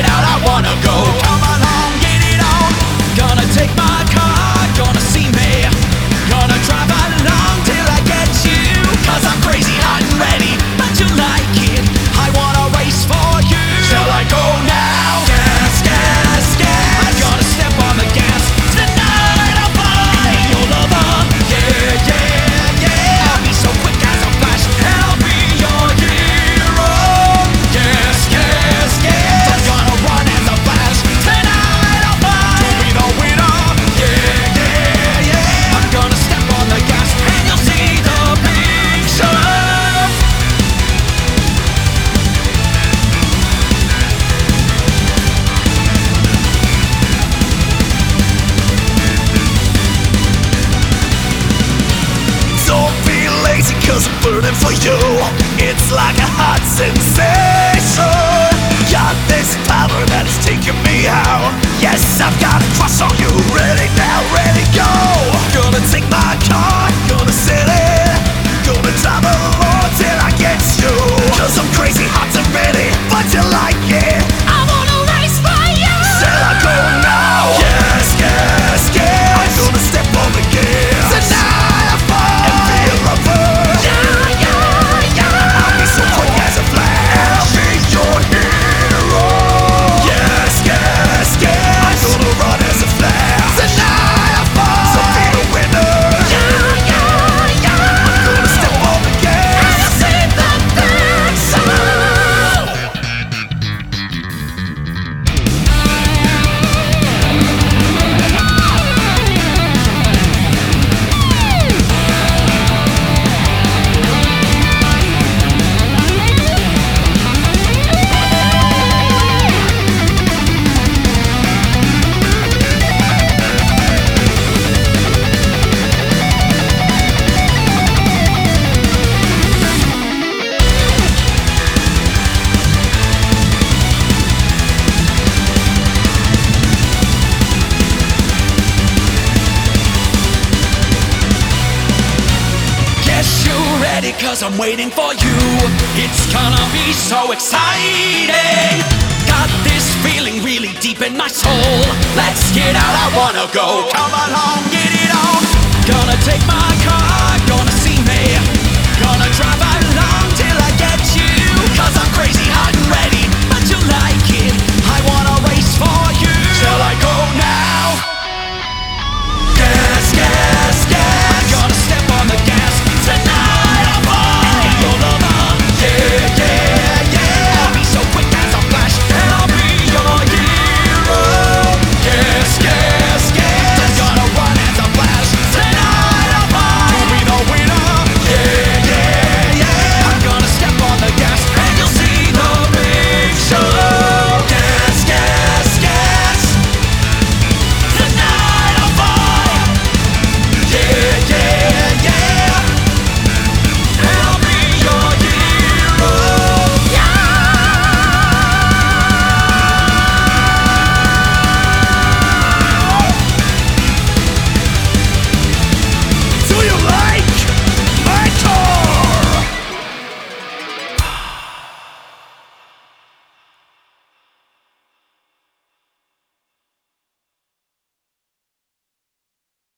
get out, I wanna go. Come along, get it on. Gonna take my car, gonna see me. Gonna drive along till I get you. Cause I'm crazy, hot and ready, but you like it. I wanna race for you. Shall I go now? Gas, gas, gas. I'm gonna step on the gas. Tonight I'll find your lover. Yeah, yeah, yeah. I'll be so quick as a flash. I'll be your hero. Gas, gas, gas. I'm gonna run as a flash. Tonight I'll find to be the winner. Yeah, yeah, yeah. I'm gonna step on the gas and you'll see the picture. Don't be lazy cause I'm burning for you. It's like a hot sensation. Got this power that is taking me out. Yes, I've got a crush on you. Ready now, ready, go. Gonna take my car, gonna set it. Gonna drive along till I get you. Cause I'm crazy, hot and ready, but you like it. I wanna race for you. Shall I go now? Yes, yes, yes. I'm gonna step on the gas. Tonight I'll find And be a lover. yeah, yeah, yeah. I'll be so quick as a flash. I'll be your hero. Yes, yes, yes. I'm gonna run as a flash. Tonight I'll find So be the winner. yeah, yeah, yeah. I'm gonna step on the gas. I'll see the picture. Guess you're ready cause I'm waiting for you. It's gonna be so exciting. Got this feeling really deep in my soul. Let's get out, I wanna go. Come along, get it on. Gonna take my